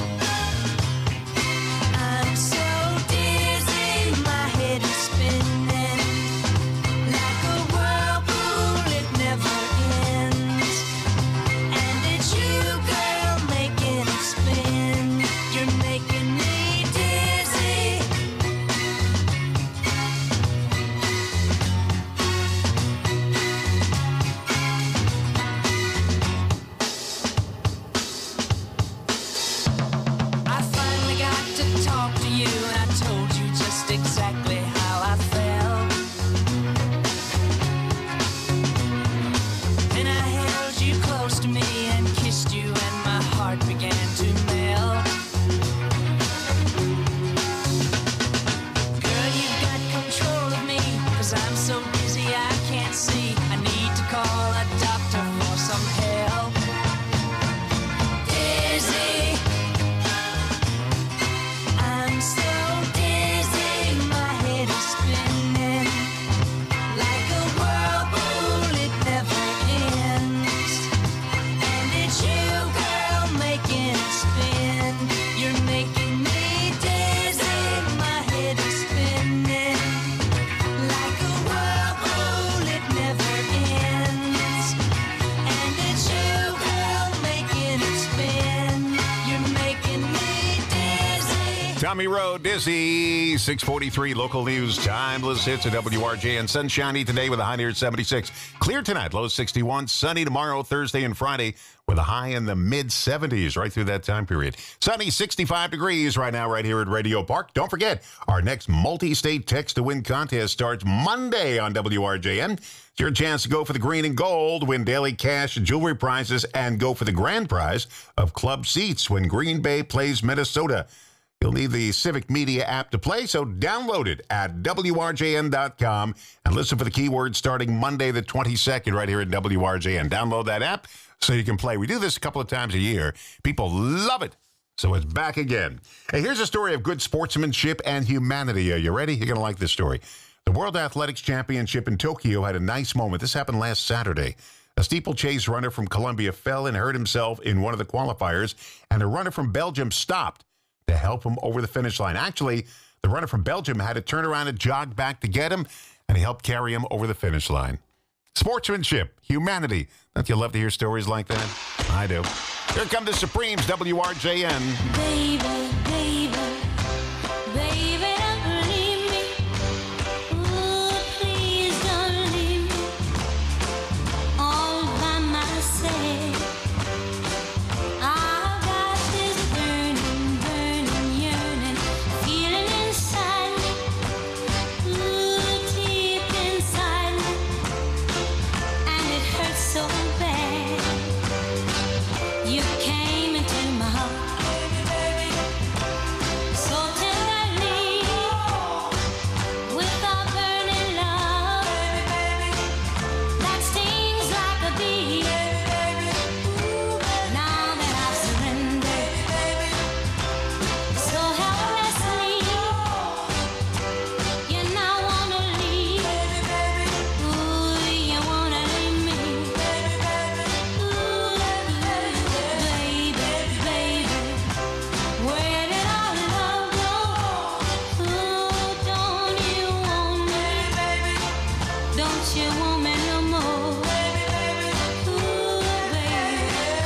I'm so dizzy, my head is spinning like a whirlpool, it never ends. And it's you, girl, making it spin. You're making me dizzy. I finally got to talk to you, and I told you just exactly how I felt. Then I held you close to me and kissed you, and my heart began to melt. Girl, you've got control of me, 'cause I'm so dizzy I can't see. I need to call a doctor for some help. Dizzy. I'm so dizzy, my head is spinning like a whirlpool, it never ends. And it's you, girl, making it spin. You're making me dizzy, my head is spinning like a whirlpool, it never ends. And it's you, girl, making it spin. You're making me dizzy. Tommy Rowe, Dizzy, six forty-three, local news, timeless hits at W R J N. Sunshiny today with a high near seventy-six. Clear tonight, low sixty-one. Sunny tomorrow, Thursday and Friday with a high in the mid seventies right through that time period. Sunny, sixty-five degrees right now right here at Radio Park. Don't forget, our next multi-state text-to-win contest starts Monday on W R J N. It's your chance to go for the green and gold, win daily cash, jewelry prizes, and go for the grand prize of club seats when Green Bay plays Minnesota. You'll need the Civic Media app to play, so download it at W R J N dot com and listen for the keywords starting Monday the twenty-second right here at W R J N. Download that app so you can play. We do this a couple of times a year. People love it, so it's back again. Hey, here's a story of good sportsmanship and humanity. Are you ready? You're going to like this story. The World Athletics Championship in Tokyo had a nice moment. This happened last Saturday. A steeplechase runner from Colombia fell and hurt himself in one of the qualifiers, and a runner from Belgium stopped to help him over the finish line. Actually, the runner from Belgium had to turn around and jog back to get him, and he helped carry him over the finish line. Sportsmanship, humanity. Don't you love to hear stories like that? I do. Here come the Supremes, W R J N. Baby, baby, baby, don't leave me. Ooh, please don't leave me all by myself. I've got this burning, burning yearning, feeling inside me, ooh, deep inside me, and it hurts so bad. You came and Don't you want me no more? Ooh, baby.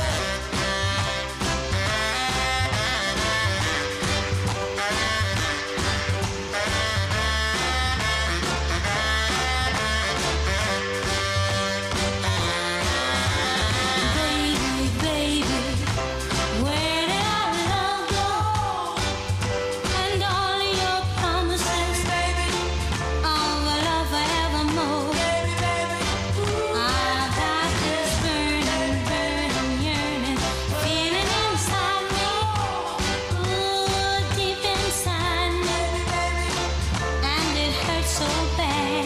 Baby, baby, where did our love go? And all your promises, baby, of a love forevermore. Baby, baby, I've got this burning, burning yearning feeling inside me, ooh, deep inside me, and it hurts so bad.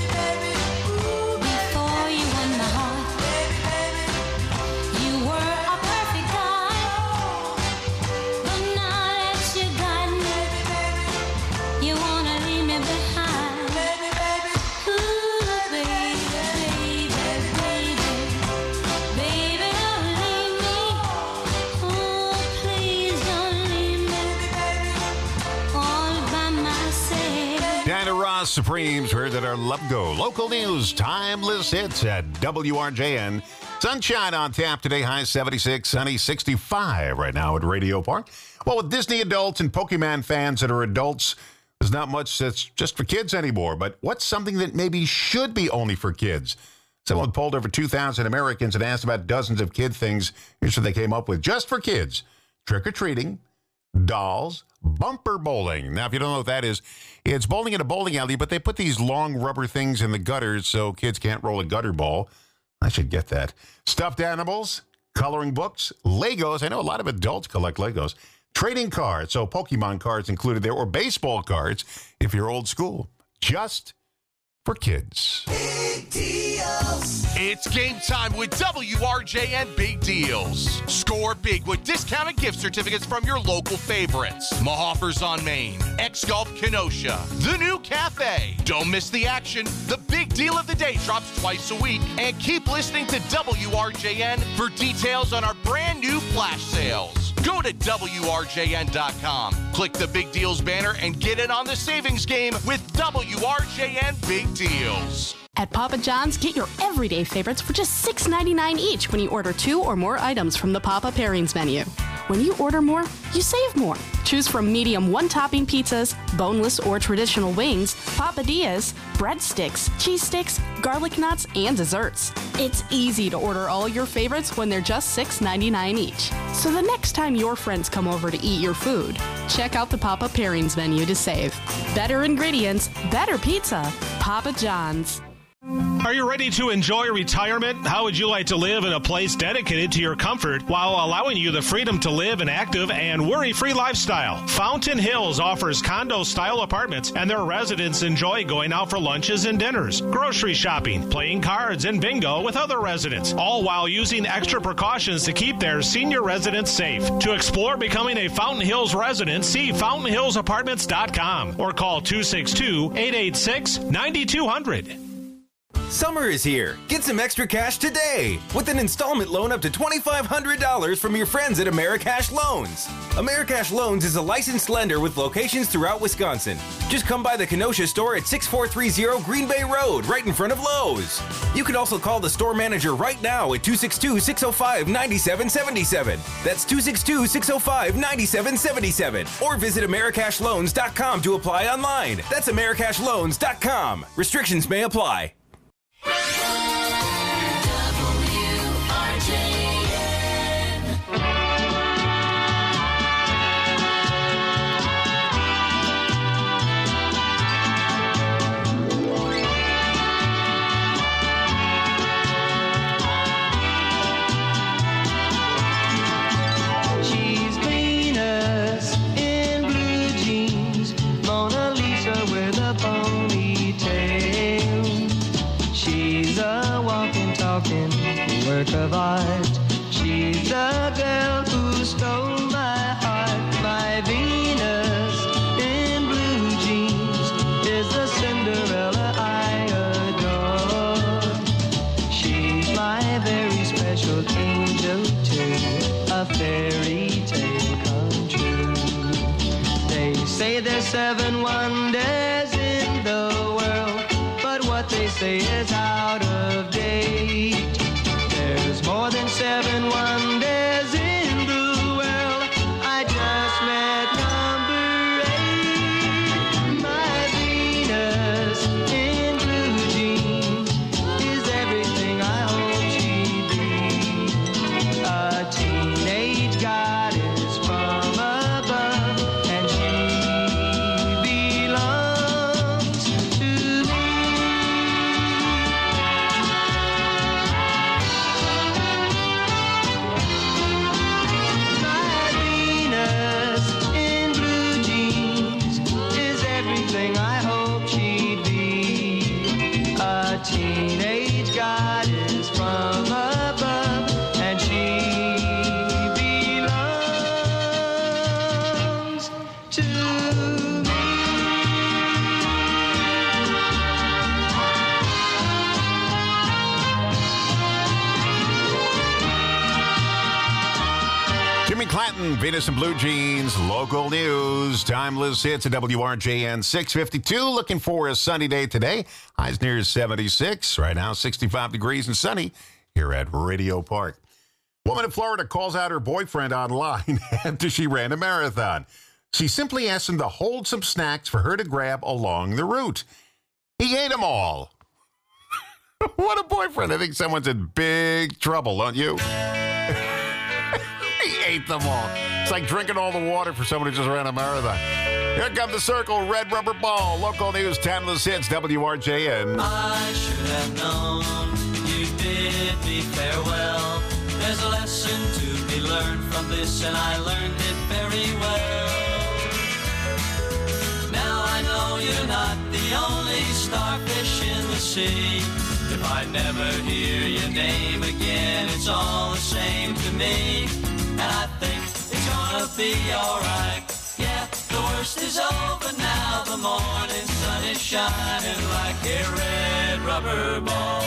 Before you won my heart, you were a perfect guy, but now that you got me, you wanna leave me behind. Ooh, baby, baby, baby, baby, don't leave me. Oh, please don't leave me all by myself. Diana Ross Supremes, where did our love go? Local news, timeless hits at W R J N. Sunshine on tap today, high seventy-six, sunny sixty-five right now at Radio Park. Well, with Disney adults and Pokemon fans that are adults, there's not much that's just for kids anymore. But what's something that maybe should be only for kids? Someone polled over two thousand Americans and asked about dozens of kid things. Here's what they came up with. Just for kids, trick-or-treating, dolls, bumper bowling. Now, if you don't know what that is, it's bowling in a bowling alley, but they put these long rubber things in the gutters so kids can't roll a gutter ball. I should get that. Stuffed animals, coloring books, Legos. I know a lot of adults collect Legos. Trading cards, so Pokemon cards included there, or baseball cards if you're old school. Just for kids. Big deals. It's game time with W R J N Big Deals. Score big with discounted gift certificates from your local favorites. Mahofers on Main, X-Golf Kenosha, the new cafe. Don't miss the action. The big deal of the day drops twice a week. And keep listening to W R J N for details on our brand new flash sales. Go to W R J N dot com. Click the Big Deals banner and get in on the savings game with W R J N Big Deals. At Papa John's, get your everyday favorites for just six ninety-nine each when you order two or more items from the Papa Pairings menu. When you order more, you save more. Choose from medium one-topping pizzas, boneless or traditional wings, papadillas, breadsticks, cheese sticks, garlic knots, and desserts. It's easy to order all your favorites when they're just six ninety-nine each. So the next time your friends come over to eat your food, check out the Papa Pairings menu to save. Better ingredients, better pizza. Papa John's. Are you ready to enjoy retirement? How would you like to live in a place dedicated to your comfort while allowing you the freedom to live an active and worry-free lifestyle? Fountain Hills offers condo-style apartments, and their residents enjoy going out for lunches and dinners, grocery shopping, playing cards, and bingo with other residents, all while using extra precautions to keep their senior residents safe. To explore becoming a Fountain Hills resident, see fountain hills apartments dot com or call two six two, eight eight six, nine two zero zero. Summer is here. Get some extra cash today with an installment loan up to twenty-five hundred dollars from your friends at Americash Loans. Americash Loans is a licensed lender with locations throughout Wisconsin. Just come by the Kenosha store at six four three zero Green Bay Road, right in front of Lowe's. You can also call the store manager right now at two six two, six zero five, nine seven seven seven. That's two six two, six zero five, nine seven seven seven. Or visit Americash Loans dot com to apply online. That's Americash Loans dot com. Restrictions may apply. She's Venus in blue jeans, Mona Lisa with a ponytail. She's a walking, talking work of art. She's the girl who stole my heart. My Venus in blue jeans is the Cinderella I adore. She's my very special angel too, a fairy tale come true. They say there's seven wonders in the world, but what they say is out of date. There's more than seven wonders in the world. I just met number eight. My Venus in blue jeans is everything I hope she'd be. A teenage goddess from above, and she belongs to me. My Venus in blue jeans is everything I hope she'd be. A teenage goddess from above, and she belongs to me. Jimmy Clanton, Venus in Blue Jeans, local news, timeless hits at W R J N six fifty-two. Looking for a sunny day today. Highs near seventy-six. Right now, sixty-five degrees and sunny here at Radio Park. Woman in Florida calls out her boyfriend online after she ran a marathon. She simply asked him to hold some snacks for her to grab along the route. He ate them all. What a boyfriend. I think someone's in big trouble, don't you? He ate them all. It's like drinking all the water for someone who just ran a marathon. Here comes the Circle, Red Rubber Ball. Local news, timeless hits, W R J N. I should have known you bid me farewell. There's a lesson to be learned from this, and I learned it very well. Now I know you're not the only starfish in the sea. If I never hear your name again, it's all the same to me. And I think it's gonna be alright. Yeah, the worst is over now. The morning sun is shining like a red rubber ball.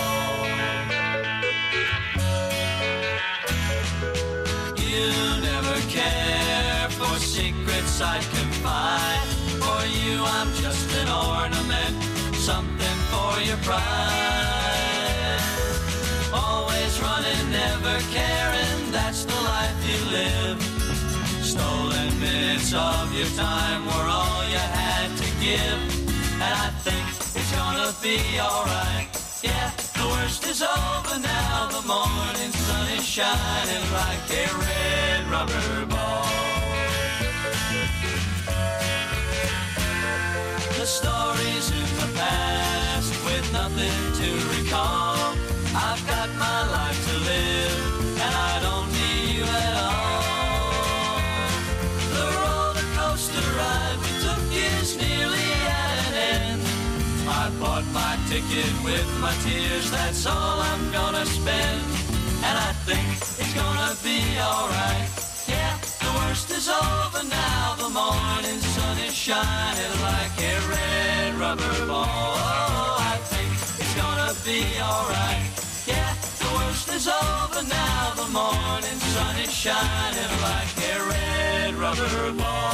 You never care for secrets I'd confide. For you I'm just an ornament, something for your pride. Always running, never caring, that's the life you live. Stolen minutes of your time were all you had to give. And I think it's gonna be alright. Yeah, the worst is over now. The morning sun is shining like a red rubber ball. The stories in the past with nothing to recall. I've got my life to live, and I don't need you at all. The roller coaster ride we took is nearly at an end. I bought my ticket with my tears, that's all I'm gonna spend. And I think it's gonna be alright. Yeah, the worst is over now. The morning sun is shining like a red rubber ball. Oh, I think it's gonna be alright. Yeah, the worst is over now. The morning sun is shining like a red rubber ball.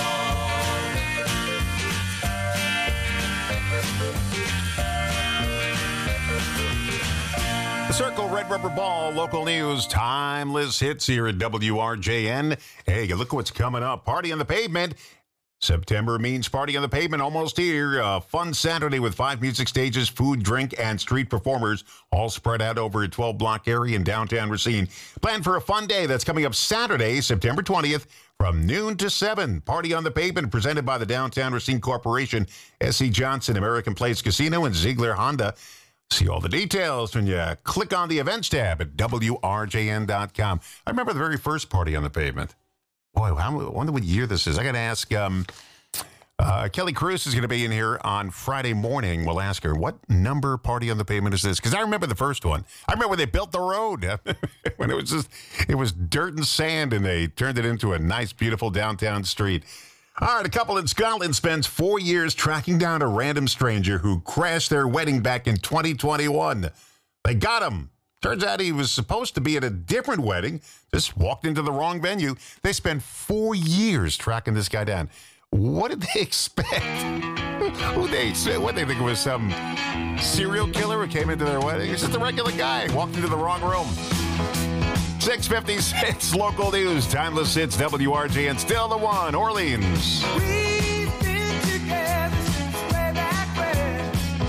The Circle, Red Rubber Ball, local news, timeless hits here at W R J N. Hey, look what's coming up. Party on the Pavement. September means Party on the Pavement almost here. A fun Saturday with five music stages, food, drink, and street performers, all spread out over a twelve-block area in downtown Racine. Plan for a fun day that's coming up Saturday, September twentieth, from noon to seven. Party on the Pavement, presented by the Downtown Racine Corporation, S C Johnson, American Place Casino, and Ziegler Honda. See all the details when you click on the events tab at W R J N dot com. I remember the very first Party on the Pavement. Boy, I wonder what year this is. I got to ask. Um, uh, Kelly Cruz is going to be in here on Friday morning. We'll ask her, what number Party on the Pavement is this? Because I remember the first one. I remember when they built the road. When it was just, it was dirt and sand, and they turned it into a nice, beautiful downtown street. All right, a couple in Scotland spends four years tracking down a random stranger who crashed their wedding back in twenty twenty-one. They got him. Turns out he was supposed to be at a different wedding, just walked into the wrong venue. They spent four years tracking this guy down. What did they expect? Who they what they think it was some serial killer who came into their wedding? It's just a regular guy walked into the wrong room. six fifty-six local news, timeless hits, W R J N, still the one, Orleans. We've been together since way back when.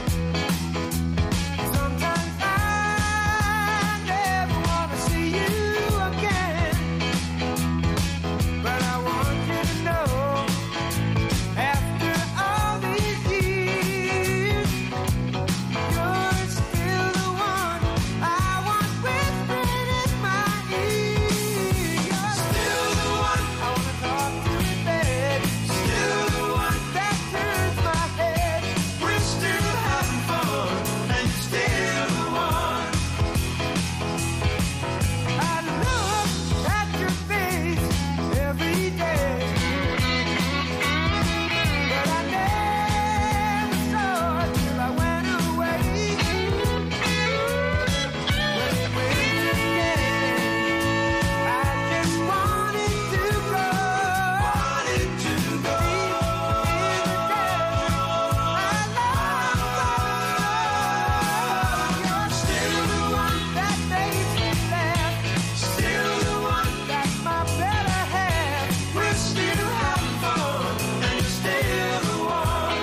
Sometimes I never want to see you again, but I want you to know, after all these years, you're still the one I want whispering in my ear. You're still the one I want to talk to in bed. Still the one that turns my head. We're still having fun, and you're still the one. I look at your face every day, but I never saw it till I went away. When it rains again, I just wanted to go, wanted to go in the desert. I love you're still the one that makes me laugh, still the one that's my better half. We're still having fun, and you're still the one.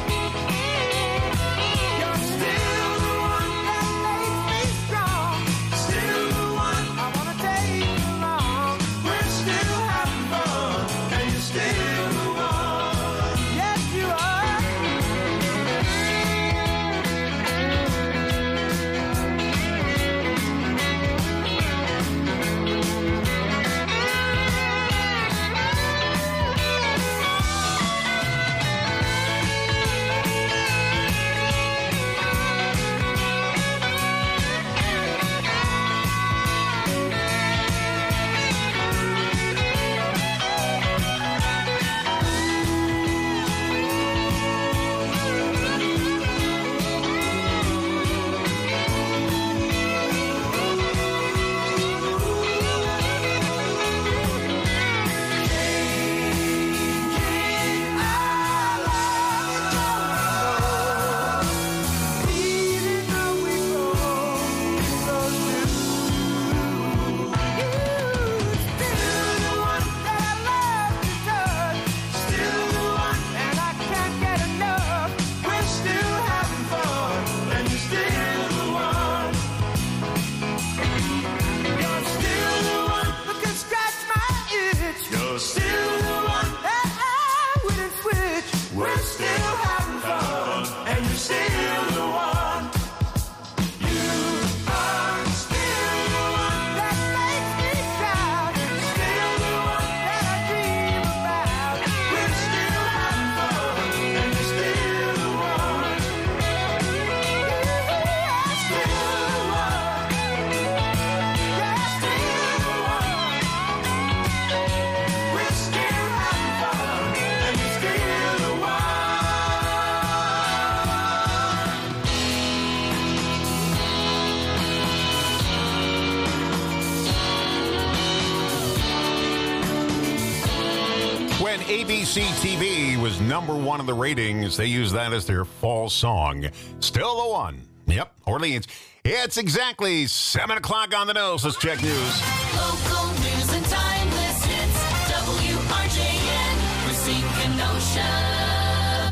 You're still the one that makes me strong, still the one I want to take along. We're still having fun, and you're still the one. Yes, you are. Even though we both so new, you're still the one that I love to touch, still the one, and I can't get enough. We're still having fun, and you're still the one. You're still the one who can scratch my itch. You're still the one that I wouldn't switch. We're still having fun, and you're still the one. You are still the one that makes me shout, still the one that I dream about. We're still having fun, and you're still the one. You're still the one. You're still the one. We're still having fun, and you're still the one. When A B C T V was number one in the ratings, they used that as their fall song. Still the one. Yep, Orleans. It's exactly seven o'clock on the nose. Let's check news. Local news and timeless hits. W R J N, Racine, Kenosha.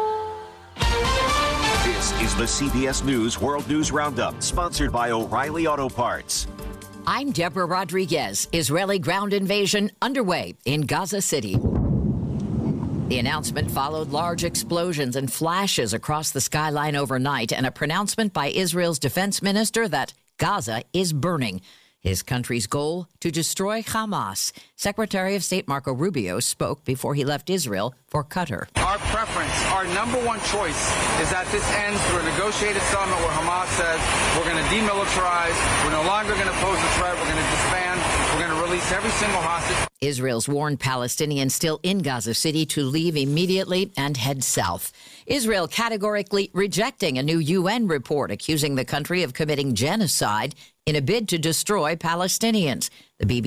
This is the C B S News World News Roundup, sponsored by O'Reilly Auto Parts. I'm Deborah Rodriguez. Israeli ground invasion underway in Gaza City. The announcement followed large explosions and flashes across the skyline overnight and a pronouncement by Israel's defense minister that Gaza is burning. His country's goal, to destroy Hamas. Secretary of State Marco Rubio spoke before he left Israel for Qatar. Our preference, our number one choice, is that this ends through a negotiated settlement where Hamas says we're going to demilitarize, we're no longer going to pose a threat, we're going to disband, we're going to release every single hostage. Israel's warned Palestinians still in Gaza City to leave immediately and head south. Israel categorically rejecting a new U N report accusing the country of committing genocide in a bid to destroy Palestinians. The B B